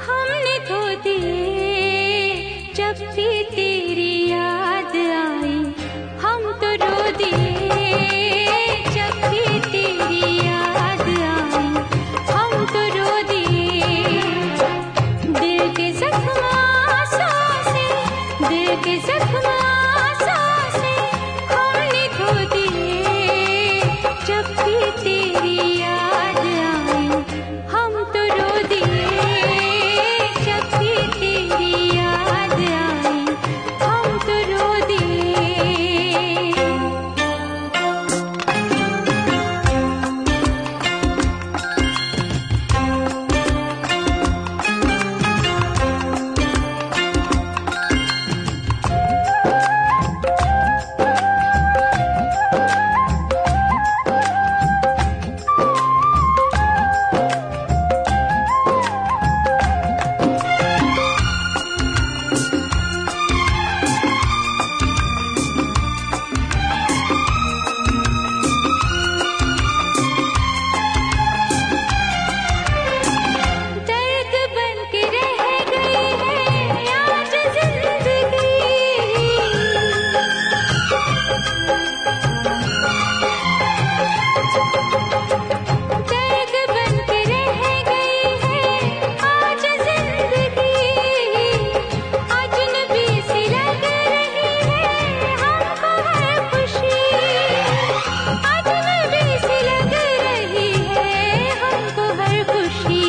हमने खो दिए। जब भी तेरी याद आई हम तो रो दिए। जब भी तेरी याद आई हम तो रो दिए। दिल के जख्म आंसुओं से, दिल के जख्म आंसुओं से हमने खो दिए। जब भी तेरी याद आई हम तो रो दिए। जब भी तेरी याद आई हम तो रो दिए। दर्द बन के रह गई है आज जिंदगी। दर्द बन के रह गई है आज जिंदगी। अजनबी सी लग रही है हमको हर खुशी। अजनबी सी लग रही है हमको हर खुशी।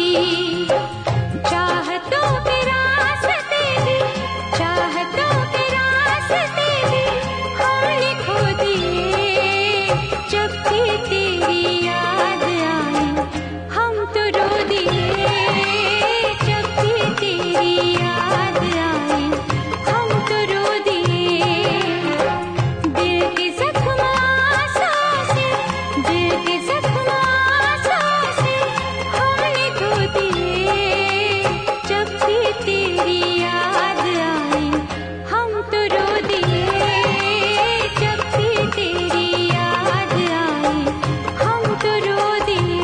चाहतों के रास्ते भी, चाहतों के रास्ते भी हमने खो दिए। जब भी तेरी याद आई हम तो रो दिए। जब भी तेरी याद आई हम तो रो दिए। दिल के जख्म आंसुओं से, दिल के जख्म आंसुओं से हमने खो दिए। जब भी तेरी याद आई हम तो रो दिए। जब भी तेरी याद आई हम तो रो दिए।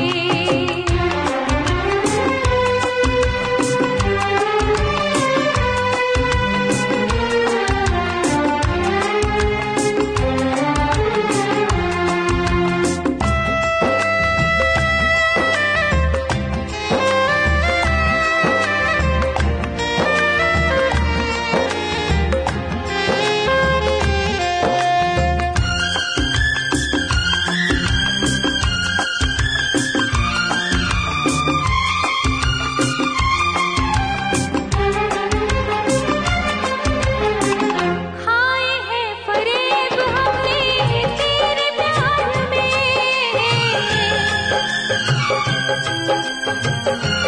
खाए हैं फरेब हमने तेरे प्यार में।